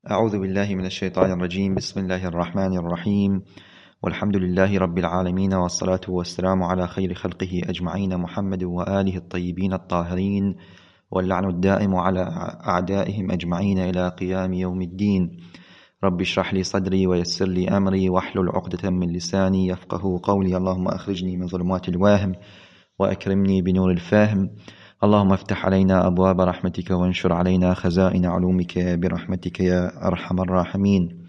أعوذ بالله من الشيطان الرجيم. بسم الله الرحمن الرحيم، والحمد لله رب العالمين، والصلاة والسلام على خير خلقه أجمعين محمد وآله الطيبين الطاهرين، واللعن الدائم على أعدائهم أجمعين إلى قيام يوم الدين. رب اشرح لي صدري ويسر لي أمري واحلل عقدة من لساني يفقه قولي. اللهم أخرجني من ظلمات الوهم وأكرمني بنور الفهم. اللهم افتح علينا أبواب رحمتك وانشر علينا خزائن علومك برحمتك يا أرحم الراحمين.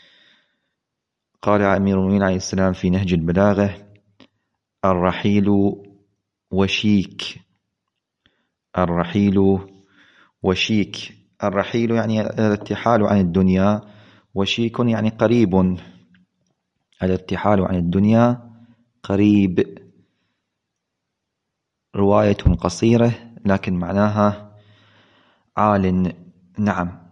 قال أمير المؤمنين عليه السلام في نهج البلاغة: الرحيل وشيك. الرحيل وشيك. الرحيل يعني الارتحال عن الدنيا، وشيك يعني قريب. الارتحال عن الدنيا قريب. رواية قصيرة لكن معناها عال. نعم.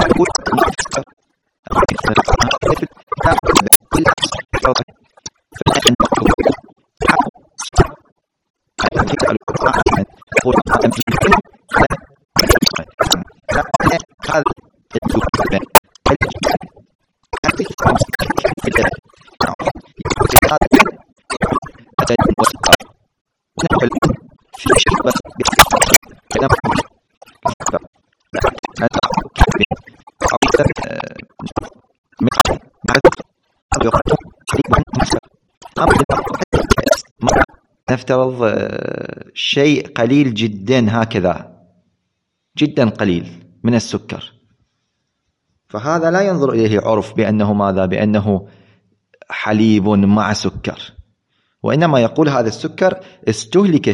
نفترض شيء قليل جدا هكذا، جدا قليل من السكر، فهذا لا ينظر إليه عرف بأنه ماذا؟ بأنه حليب مع سكر، وإنما يقول هذا السكر استهلك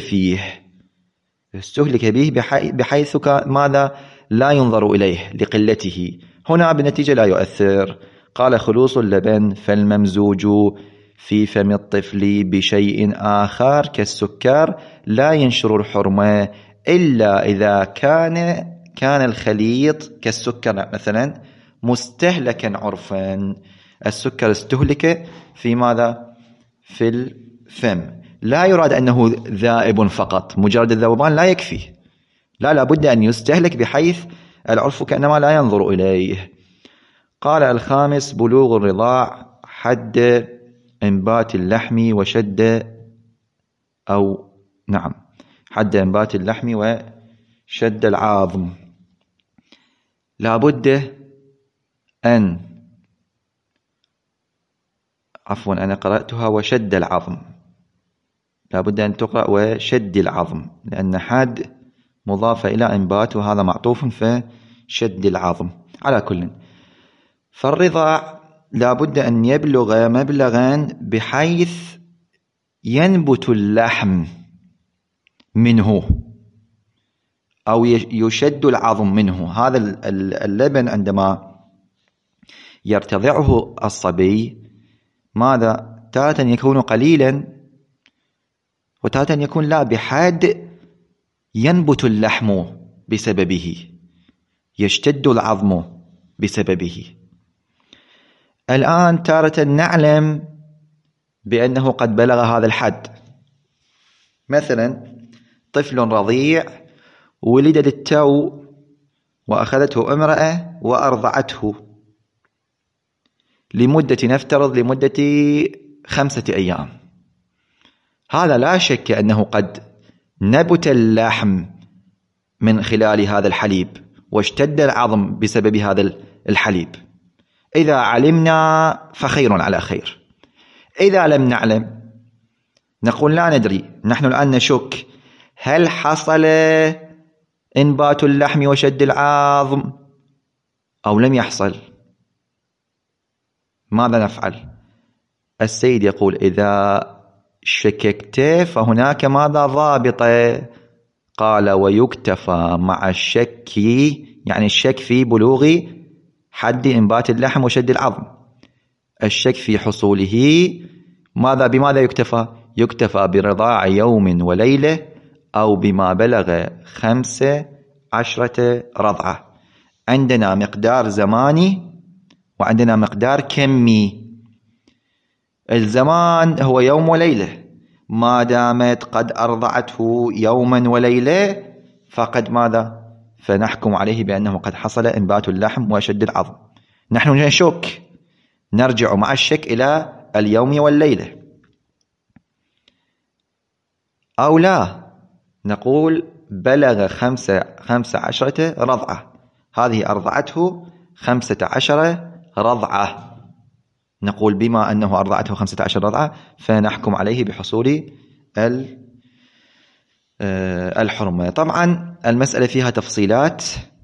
به بحيث ماذا؟ لا ينظر إليه لقلته. هنا بالنتيجة لا يؤثر. قال خلوص اللبن فالممزوج في فم الطفل بشيء آخر كالسكر لا ينشر الحرمة إلا إذا كان الخليط كالسكر مثلا مستهلكا عرفا. السكر استهلك في ماذا؟ في الفم. لا يراد أنه ذائب فقط، مجرد الذوبان لا يكفي، لا بد أن يستهلك بحيث العرف كأنما لا ينظر إليه. قال الخامس بلوغ الرضاع حد انبات اللحم وشد حد انبات اللحم وشد العظم. لا بد أن أنا قرأتها وشد العظم، لا بد أن تقرأ وشد العظم، لأن حد مضافة إلى انبات وهذا معطوف فشد العظم. على كل، فالرضاع لا بد أن يبلغ مبلغا بحيث ينبت اللحم منه أو يشد العظم منه. هذا اللبن عندما يرتضعه الصبي ماذا؟ تارة يكون قليلا وتارة يكون لا بحاد ينبت اللحم بسببه، يشتد العظم بسببه. الآن تارة نعلم بأنه قد بلغ هذا الحد، مثلا طفل رضيع ولد للتو وأخذته امرأة وأرضعته نفترض لمدة 5 أيام. هذا لا شك أنه قد نبت اللحم من خلال هذا الحليب واشتد العظم بسبب هذا الحليب. إذا علمنا فخير على خير، إذا لم نعلم نقول لا ندري. نحن الآن نشك هل حصل انبات اللحم وشد العظم أو لم يحصل. ماذا نفعل؟ السيد يقول إذا شككت فهناك ماذا؟ ضابطة. قال ويكتفى مع الشك، يعني الشك في بلوغ حد انبات اللحم وشد العظم، الشك في حصوله بماذا يكتفى؟ يكتفى برضاع يوم وليلة أو بما بلغ 15 رضعة. عندنا مقدار زماني وعندنا مقدار كمي. الزمان هو يوم وليلة، ما دامت قد أرضعته يوما وليلة فقد ماذا؟ فنحكم عليه بأنه قد حصل انبات اللحم وشد العظم. نحن نشك، نرجع مع الشك إلى اليوم والليلة، أو لا نقول بلغ 15 رضعة، هذه أرضعته 15 رضعة، نقول بما أنه أرضعته 15 رضعة فنحكم عليه بحصول الحرمة. طبعا المسألة فيها تفصيلات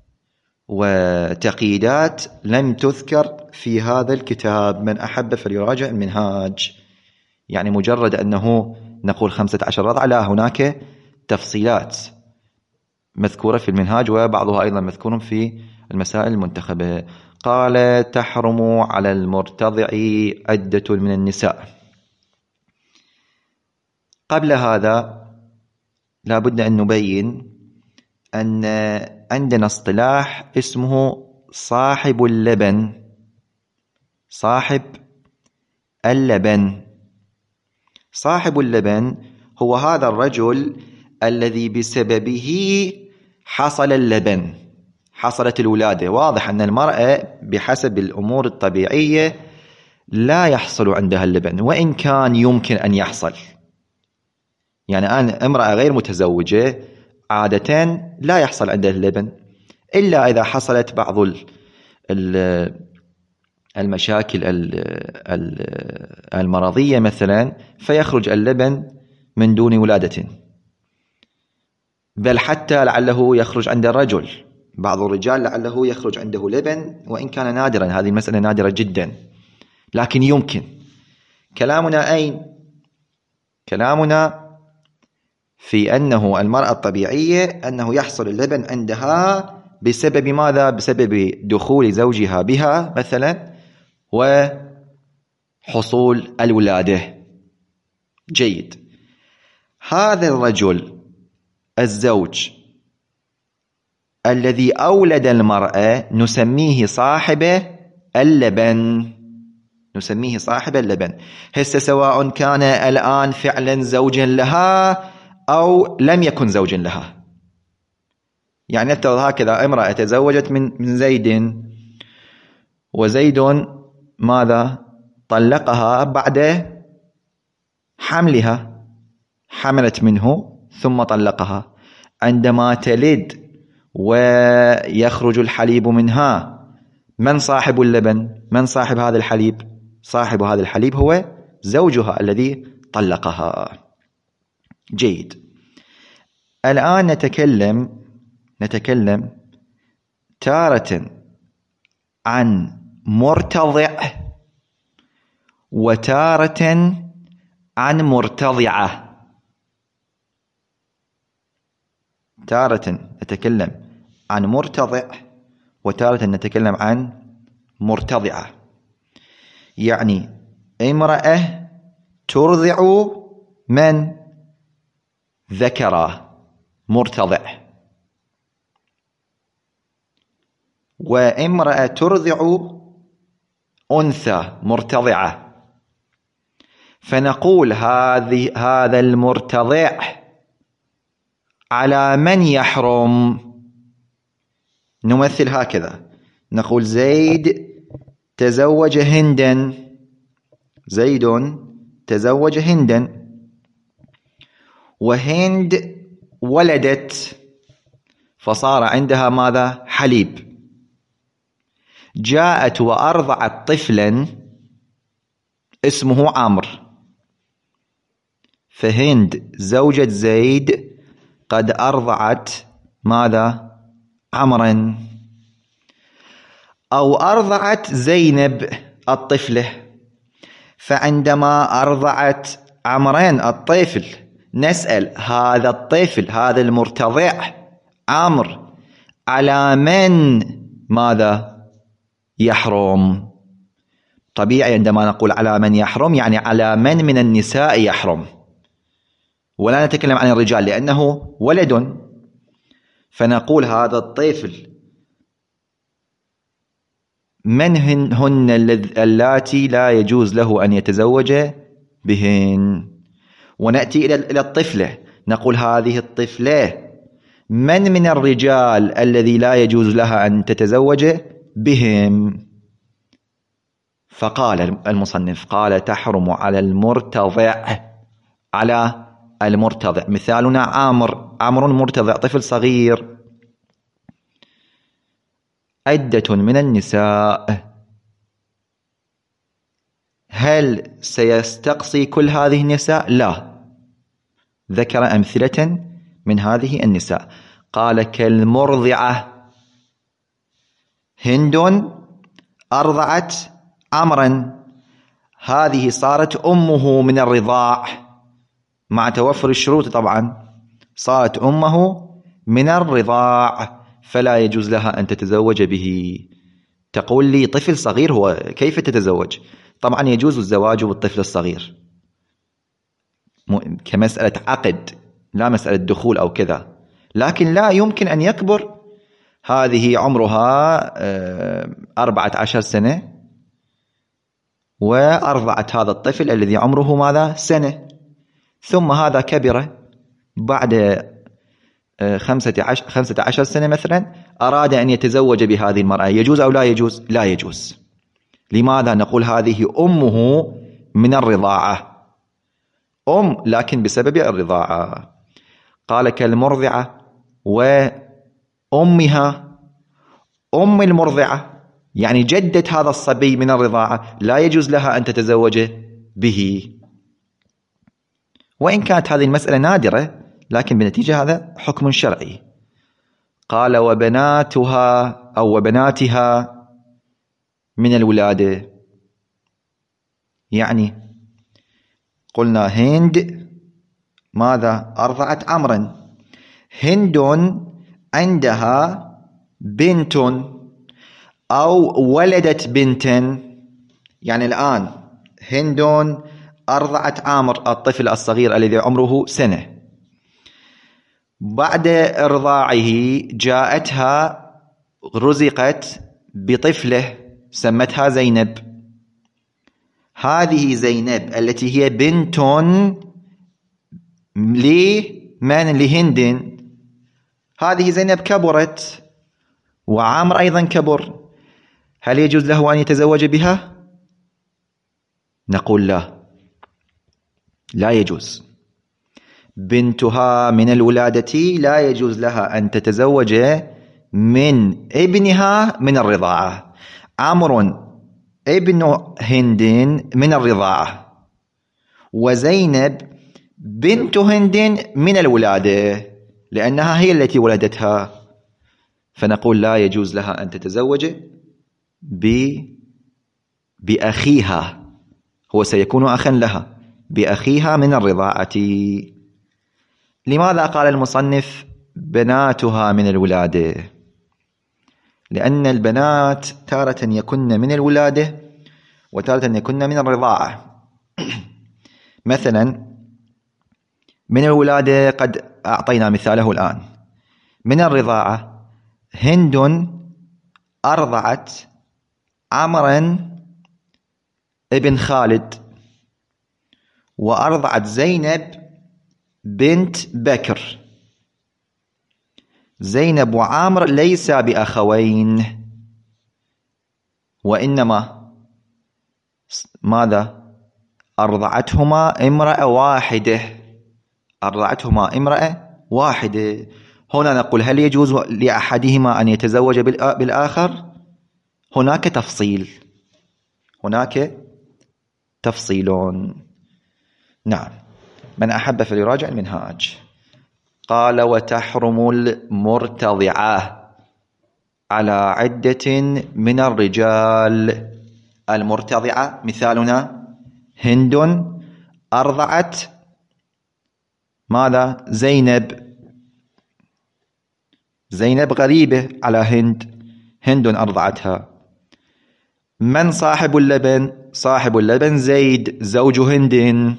وتقييدات لم تذكر في هذا الكتاب، من أحب فليراجع المنهاج. يعني مجرد أنه نقول 15 رضعة، لا، هناك تفصيلات مذكورة في المنهاج وبعضها أيضا مذكور في المسائل المنتخبة. قال تحرم على المرتضع عدة من النساء. قبل هذا لا بد أن نبين أن عندنا اصطلاح اسمه صاحب اللبن، صاحب اللبن. صاحب اللبن هو هذا الرجل الذي بسببه حصل اللبن، حصلت الولادة. واضح أن المرأة بحسب الأمور الطبيعية لا يحصل عندها اللبن، وإن كان يمكن أن يحصل. يعني أنا امرأة غير متزوجة عادة لا يحصل عندها اللبن، إلا إذا حصلت بعض المشاكل المرضية مثلا، فيخرج اللبن من دون ولادة. بل حتى لعله يخرج عند الرجل، بعض الرجال لعله يخرج عنده لبن، وإن كان نادرا، هذه المسألة نادرة جدا، لكن يمكن. كلامنا أين؟ كلامنا في أنه المرأة الطبيعية أنه يحصل اللبن عندها بسبب ماذا؟ بسبب دخول زوجها بها مثلا وحصول الولادة. جيد. هذا الرجل الزوج الذي أولد المرأة نسميه صاحب اللبن، نسميه صاحب اللبن. هسه سواء كان الآن فعلا زوجا لها أو لم يكن زوجا لها. يعني نفترض هكذا، امرأة تزوجت من زيد، وزيد ماذا؟ طلقها بعد حملها، حملت منه ثم طلقها. عندما تلد ويخرج الحليب منها، من صاحب اللبن؟ من صاحب هذا الحليب؟ صاحب هذا الحليب هو زوجها الذي طلقها. جيد. الآن نتكلم تارة عن مرتضع وتارة عن مرتضعة. تارة نتكلم عن مرتضع وتارة نتكلم عن مرتضعة. يعني امرأة ترضع من؟ ذكر مرتضع، وامرأة ترضع أنثى مرتضعة. فنقول هذا المرتضع على من يحرم؟ نمثل هكذا، نقول زيد تزوج هندا، زيد تزوج هندا، وهند ولدت فصار عندها ماذا؟ حليب. جاءت وأرضعت طفلا اسمه عمرو، فهند زوجة زيد قد أرضعت ماذا؟ عمرا. أو أرضعت زينب الطفلة، فعندما أرضعت عمرين الطفل نسأل هذا الطفل، هذا المرتضع عمرو، على من ماذا يحرم؟ طبيعي عندما نقول على من يحرم يعني على من النساء يحرم، ولا نتكلم عن الرجال لأنه ولد. فنقول هذا الطفل من هن اللاتي لا يجوز له أن يتزوج بهن. ونأتي إلى الطفلة، نقول هذه الطفلة من الرجال الذي لا يجوز لها أن تتزوج بهم. فقال المصنف قال تحرم على المرتضع، على المرتضع. مثالنا عمرو مرتضع طفل صغير. عدة من النساء، هل سيستقصي كل هذه النساء؟ لا، ذكر أمثلة من هذه النساء. قال كالمرضعة، هند أرضعت عمرا، هذه صارت أمه من الرضاع مع توفر الشروط، طبعا صارت أمه من الرضاع، فلا يجوز لها أن تتزوج به. تقول لي طفل صغير، هو كيف تتزوج؟ طبعا يجوز الزواج بالطفل الصغير كمسألة عقد، لا مسألة دخول أو كذا، لكن لا يمكن أن يكبر هذه عمرها 14 سنة وأرضعت هذا الطفل الذي عمره ماذا؟ سنة. ثم هذا كبر بعد 15 سنة مثلا، أراد أن يتزوج بهذه المرأة، يجوز أو لا يجوز؟ لا يجوز. لماذا؟ نقول هذه أمه من الرضاعة، لكن بسبب الرضاعة. قال كالمرضعة وأمها. أم المرضعة يعني جدة هذا الصبي من الرضاعة لا يجوز لها أن تتزوج به، وإن كانت هذه المسألة نادرة، لكن بنتيجة هذا حكم شرعي. قال وبناتها أو وبناتها من الولادة. يعني قلنا هند ماذا؟ أرضعت عمرا. هند عندها بنت أو ولدت بنتا. يعني الآن هند أرضعت عامر الطفل الصغير الذي عمره سنة. بعد إرضاعه جاءتها رزقت بطفلة سمتها زينب. هذه زينب التي هي بنت لمن؟ لهند. هذه زينب كبرت وعامر أيضا كبر، هل يجوز له أن يتزوج بها؟ نقول لا يجوز. بنتها من الولادة لا يجوز لها أن تتزوج من ابنها من الرضاعة. عمرو ابن هند من الرضاعة، وزينب بنت هند من الولادة لأنها هي التي ولدتها، فنقول لا يجوز لها أن تتزوج بأخيها، هو سيكون أخا لها، بأخيها من الرضاعة. لماذا قال المصنف بناتها من الولادة؟ لأن البنات تارة يكن من الولادة وتارة يكن من الرضاعة. مثلا من الولادة قد أعطينا مثاله الآن. من الرضاعة هند أرضعت عمرا ابن خالد، وأرضعت زينب بنت بكر. زينب وعامر ليس بأخوين، وإنما ماذا؟ أرضعتهما امرأة واحدة. أرضعتهما امرأة واحدة. هنا نقول هل يجوز لأحدهما أن يتزوج بالآخر؟ هناك تفصيل. نعم، من أحب فليراجع المنهاج. قال وتحرم المرتضعة على عدة من الرجال. المرتضعة مثالنا هند أرضعت ماذا؟ زينب غريبة على هند أرضعتها. من صاحب اللبن؟ صاحب اللبن زيد زوج هند.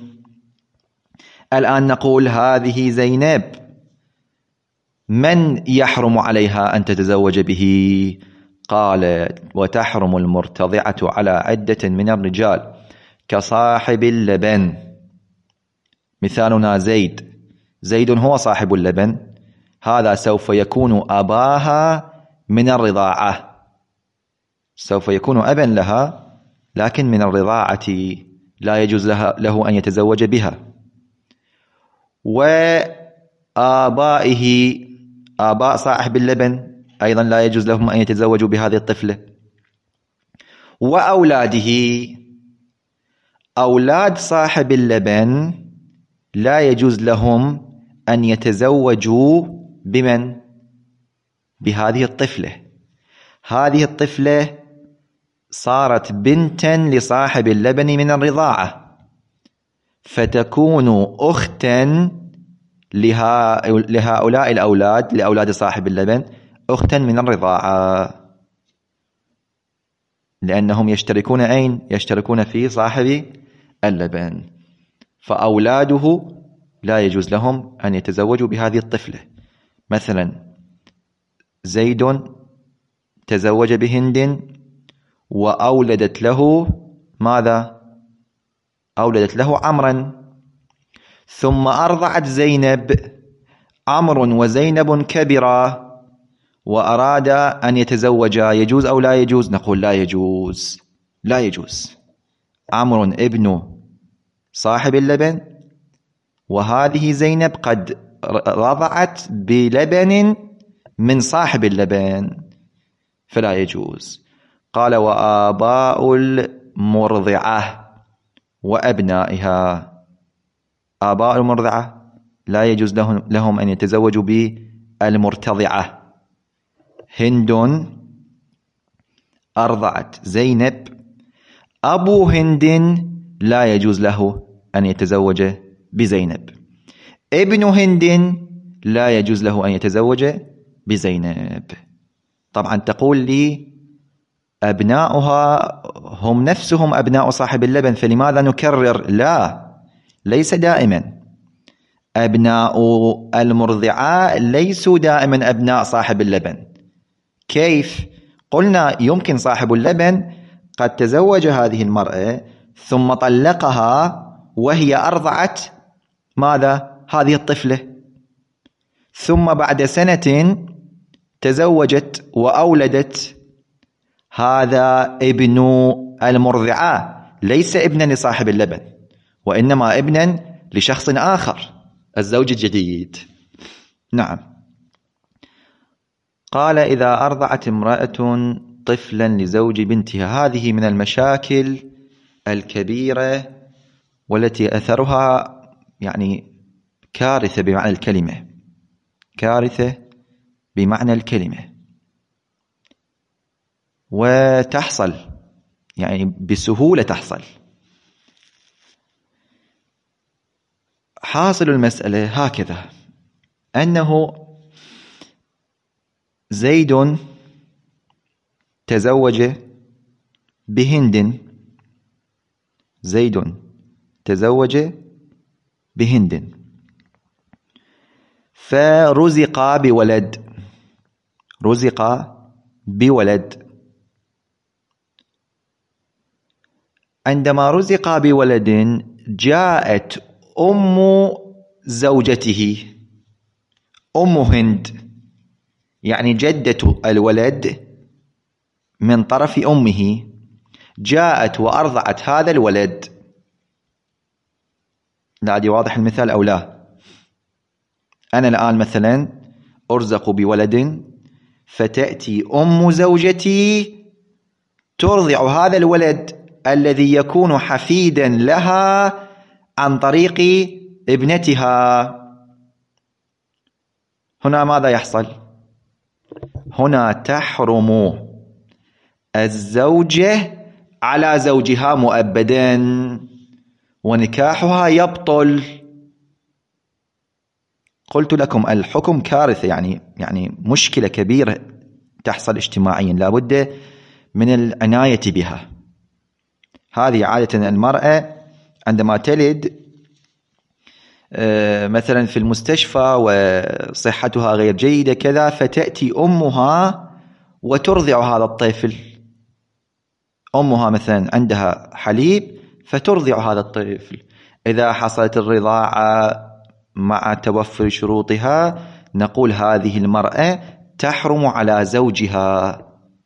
الآن نقول هذه زينب من يحرم عليها أن تتزوج به؟ قال وتحرم المرتضعة على عدة من الرجال كصاحب اللبن. مثالنا زيد هو صاحب اللبن، هذا سوف يكون أباها من الرضاعة، سوف يكون أبا لها لكن من الرضاعة، لا يجوز له أن يتزوج بها. وآبائه آباء صاحب اللبن أيضا لا يجوز لهم أن يتزوجوا بهذه الطفلة. وأولاده، أولاد صاحب اللبن لا يجوز لهم أن يتزوجوا بمن؟ بهذه الطفلة. هذه الطفلة صارت بنتا لصاحب اللبن من الرضاعة، فتكون أختا لهؤلاء الأولاد، لأولاد صاحب اللبن، أختا من الرضاعة، لأنهم يشتركون أين؟ يشتركون في صاحب اللبن، فأولاده لا يجوز لهم أن يتزوجوا بهذه الطفلة. مثلا زيد تزوج بهند وأولدت له ماذا؟ أولدت له عمرا، ثم أرضعت زينب. عمرو وزينب كبرا وأراد أن يتزوجا، يجوز أو لا يجوز؟ نقول لا يجوز، لا يجوز. عمرو ابن صاحب اللبن، وهذه زينب قد رضعت بلبن من صاحب اللبن، فلا يجوز. قال وآباء المرضعة وأبنائها. آباء المرضعة لا يجوز لهم أن يتزوجوا بالمرتضعة. هند أرضعت زينب، أبو هند لا يجوز له أن يتزوج بزينب، ابن هند لا يجوز له أن يتزوج بزينب. طبعا تقول لي أبناؤها هم نفسهم أبناء صاحب اللبن، فلماذا نكرر؟ لا، ليس دائما. أبناء المرضعة ليسوا دائما أبناء صاحب اللبن. كيف؟ قلنا يمكن صاحب اللبن قد تزوج هذه المرأة ثم طلقها وهي أرضعت ماذا؟ هذه الطفلة، ثم بعد سنة تزوجت وأولدت. هذا ابن المرضعة، ليس ابنا لصاحب اللبن، وإنما ابنا لشخص آخر، الزوج الجديد. نعم. قال إذا أرضعت امرأة طفلا لزوج بنتها. هذه من المشاكل الكبيرة والتي أثرها يعني كارثة بمعنى الكلمة، كارثة بمعنى الكلمة، وتحصل يعني بسهولة تحصل. حاصل المسألة هكذا، أنه زيد تزوج بهند، زيد تزوج بهند فرزق بولد، رزق بولد. عندما رزق بولد جاءت أم زوجته، أم هند، يعني جدة الولد من طرف أمه، جاءت وأرضعت هذا الولد. لا أدري واضح المثال أو لا؟ أنا الآن مثلا أرزق بولد، فتأتي أم زوجتي ترضع هذا الولد الذي يكون حفيدا لها عن طريق ابنتها. هنا ماذا يحصل؟ هنا تحرم الزوجة على زوجها مؤبدا، ونكاحها يبطل. قلت لكم الحكم كارثة، يعني مشكلة كبيرة تحصل اجتماعيا، لا بد من العناية بها. هذه عادة المرأة عندما تلد مثلا في المستشفى وصحتها غير جيدة كذا، فتأتي أمها وترضع هذا الطفل. أمها مثلا عندها حليب فترضع هذا الطفل. إذا حصلت الرضاعة مع توفر شروطها، نقول هذه المرأة تحرم على زوجها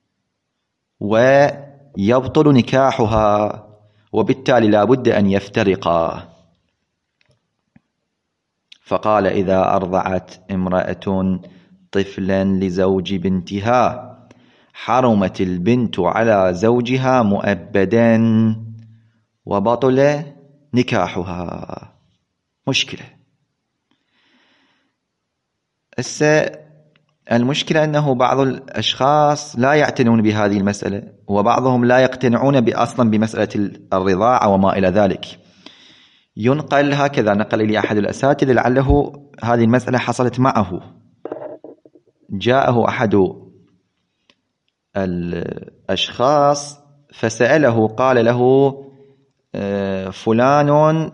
ويبطل نكاحها، وبالتالي لا بد أن يفترقا. فقال إذا أرضعت امرأة طفلا لزوج بنتها حرمت البنت على زوجها مؤبدا وبطل نكاحها. مشكلة. المشكلة أنه بعض الأشخاص لا يعتنون بهذه المسألة، وبعضهم لا يقتنعون أصلا بمسألة الرضاعة وما إلى ذلك. ينقل هكذا، نقل لي أحد الأساتذة لعله هذه المسألة حصلت معه. جاءه أحد الأشخاص فسأله، قال له فلان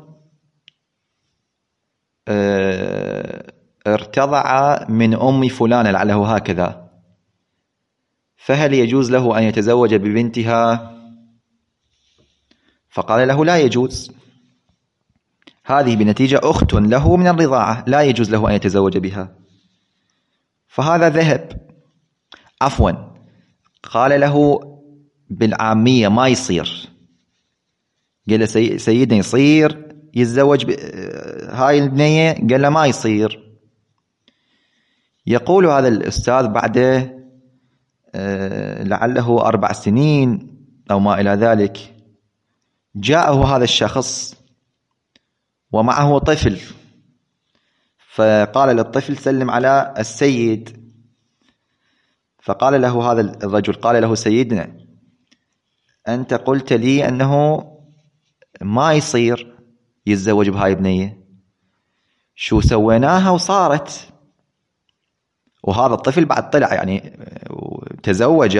ارتضع من أم فلان، لعله هكذا، فهل يجوز له أن يتزوج ببنتها؟ فقال له لا يجوز، هذه بنتيجة أخت له من الرضاعة، لا يجوز له أن يتزوج بها. فهذا ذهب، عفوا قال له بالعامية ما يصير، قال له سيدنا يصير يتزوج هاي البنية؟ قال له ما يصير. يقول هذا الأستاذ بعد لعله 4 سنين أو ما إلى ذلك، جاءه هذا الشخص ومعه طفل، فقال للطفل سلم على السيد. فقال له هذا الرجل، قال له سيدنا أنت قلت لي أنه ما يصير يتزوج بهاي البنية، شو سويناها وصارت؟ وهذا الطفل بعد طلع يعني تزوج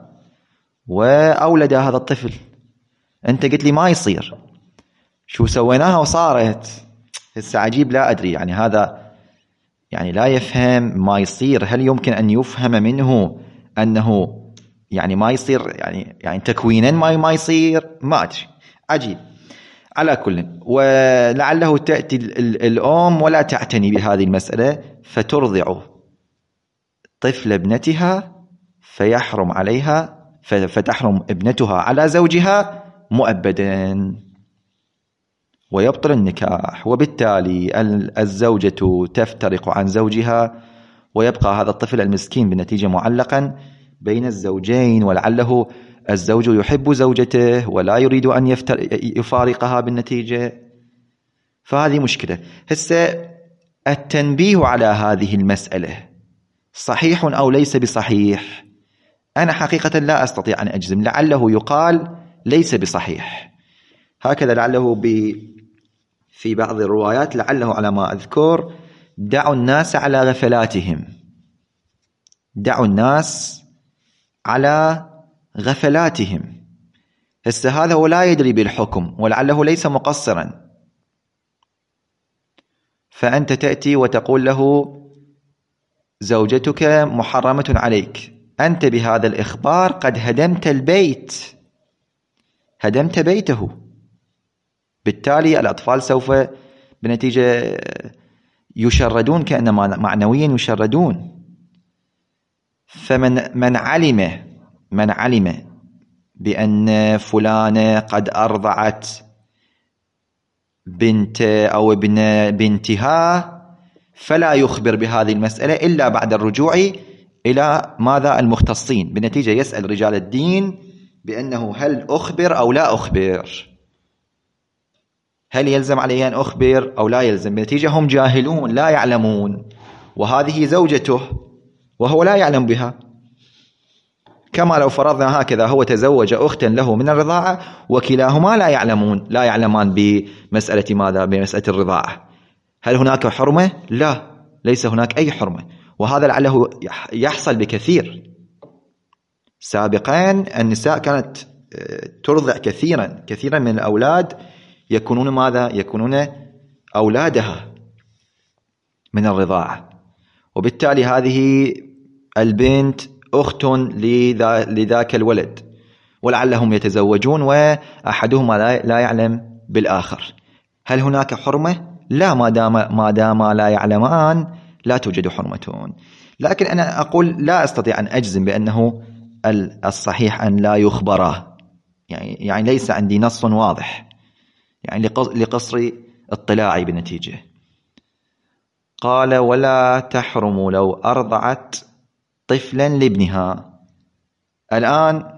وأولد هذا الطفل، أنت قلت لي ما يصير، شو سويناها وصارت؟ هسه عجيب، لا أدري يعني هذا يعني لا يفهم ما يصير. هل يمكن أن يفهم منه أنه يعني ما يصير يعني تكوينا ما يصير؟ ما أدري، عجيب. على كل، ولعله تأتي الأم ولا تعتني بهذه المسألة فترضع طفل ابنتها فيحرم عليها، فتحرم ابنتها على زوجها مؤبدا ويبطل النكاح، وبالتالي الزوجة تفترق عن زوجها ويبقى هذا الطفل المسكين بالنتيجة معلقا بين الزوجين، ولعله الزوج يحب زوجته ولا يريد أن يفارقها بالنتيجة. فهذه مشكلة. هسه التنبيه على هذه المسألة صحيح أو ليس بصحيح، أنا حقيقة لا أستطيع أن أجزم، لعله يقال ليس بصحيح، هكذا لعله في بعض الروايات، لعله على ما أذكر دعوا الناس على غفلاتهم، دعوا الناس على غفلاتهم. هسه هذا هو لا يدري بالحكم ولعله ليس مقصرا، فأنت تأتي وتقول له زوجتك محرمة عليك، أنت بهذا الإخبار قد هدمت البيت، هدمت بيته، بالتالي الأطفال سوف بنتيجة يشردون، كأنما معنويا يشردون. فمن علم بأن فلانة قد أرضعت بنت أو ابن بنتها فلا يخبر بهذه المسألة إلا بعد الرجوع إلى ماذا؟ المختصين، بالنتيجة يسأل رجال الدين بأنه هل أخبر أو لا أخبر، هل يلزم علي أن أخبر أو لا يلزم؟ بالنتيجة هم جاهلون لا يعلمون، وهذه زوجته وهو لا يعلم بها. كما لو فرضنا هكذا هو تزوج أختا له من الرضاعة وكلاهما لا يعلمان بمسألة ماذا؟ بمسألة الرضاعة. هل هناك حرمة؟ لا، ليس هناك أي حرمة، وهذا لعله يحصل بكثير. سابقا النساء كانت ترضع كثيرا من الأولاد، يكونون ماذا؟ يكونون أولادها من الرضاعة، وبالتالي هذه البنت أخت لذاك الولد، ولعلهم يتزوجون وأحدهما لا يعلم بالآخر. هل هناك حرمة؟ لا، ما دام لا يعلمان لا توجد حرمة. لكن أنا أقول لا أستطيع أن أجزم بأنه الصحيح أن لا يخبره، يعني ليس عندي نص واضح، يعني لقصر اطلاعي بالنتيجة. قال ولا تحرم لو أرضعت طفلا لابنها. الآن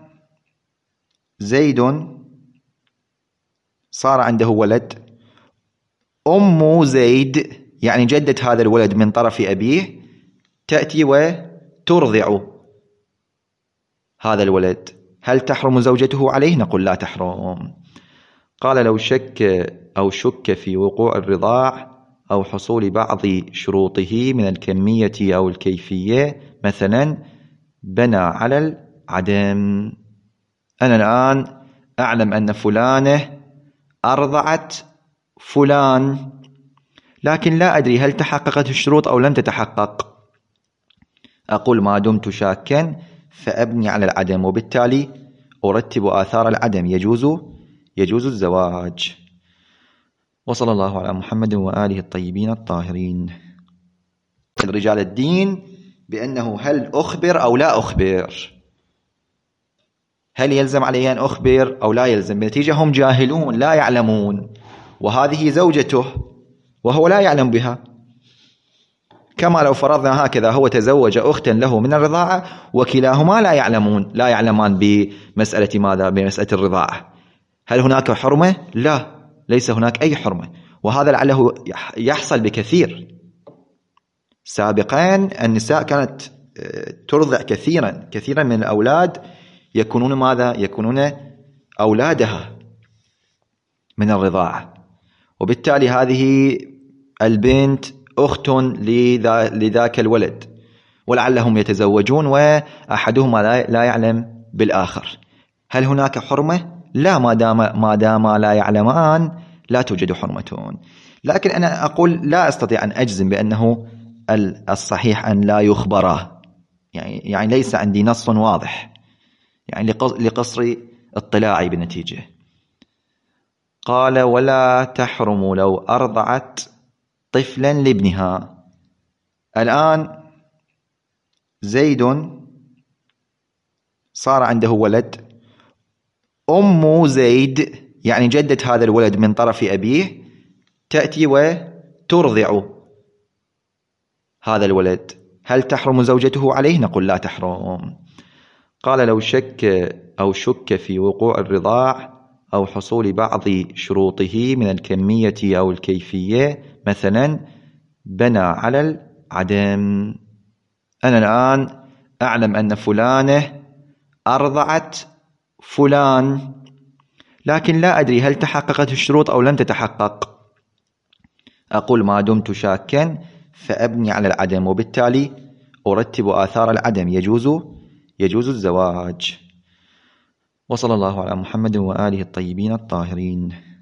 زيد صار عنده ولد، أم زيد يعني جدة هذا الولد من طرف أبيه تأتي وترضع هذا الولد، هل تحرم زوجته عليه؟ نقول لا تحرم. قال لو شك في وقوع الرضاع أو حصول بعض شروطه من الكمية أو الكيفية، مثلا بنى على العدم. أنا الآن أعلم أن فلانة أرضعت فلان، لكن لا أدري هل تحققت الشروط أو لم تتحقق. أقول ما دمت شاكا فأبني على العدم، وبالتالي أرتب آثار العدم، يجوز الزواج. وصلى الله على محمد وآله الطيبين الطاهرين. رجال الدين بأنه هل أخبر أو لا أخبر، هل يلزم علي أن أخبر أو لا يلزم، بنتيجة هم جاهلون لا يعلمون، وهذه زوجته وهو لا يعلم بها، كما لو فرضنا هكذا هو تزوج أختا له من الرضاعة وكلاهما لا يعلمان بمسألة ماذا؟ بمسألة الرضاعة. هل هناك حرمة؟ لا، ليس هناك أي حرمة، وهذا لعله يحصل بكثير. سابقا النساء كانت ترضع كثيرا من الأولاد، يكونون ماذا؟ يكونون أولادها من الرضاعة، وبالتالي هذه البنت أخت لذاك الولد، ولعلهم يتزوجون وأحدهما لا يعلم بالآخر. هل هناك حرمة؟ لا، ما دام لا يعلمان لا توجد حرمة. لكن أنا أقول لا أستطيع أن أجزم بأنه الصحيح أن لا يخبرا، يعني ليس عندي نص واضح، يعني لقصر اطلاعي بالنتيجة. قال ولا تحرم لو أرضعت طفلا لابنها. الآن زيد صار عنده ولد، أم زيد يعني جدة هذا الولد من طرف أبيه تأتي وترضع هذا الولد، هل تحرم زوجته عليه؟ نقول لا تحرم. قال لو شك أو شك في وقوع الرضاع أو حصول بعض شروطه من الكمية أو الكيفية، مثلا بنى على العدم. أنا الآن أعلم أن فلانة أرضعت فلان، لكن لا أدري هل تحققت الشروط أو لم تتحقق. أقول ما دمت شاكا فأبني على العدم، وبالتالي أرتب آثار العدم، يجوز الزواج. وصلى الله على محمد وآله الطيبين الطاهرين.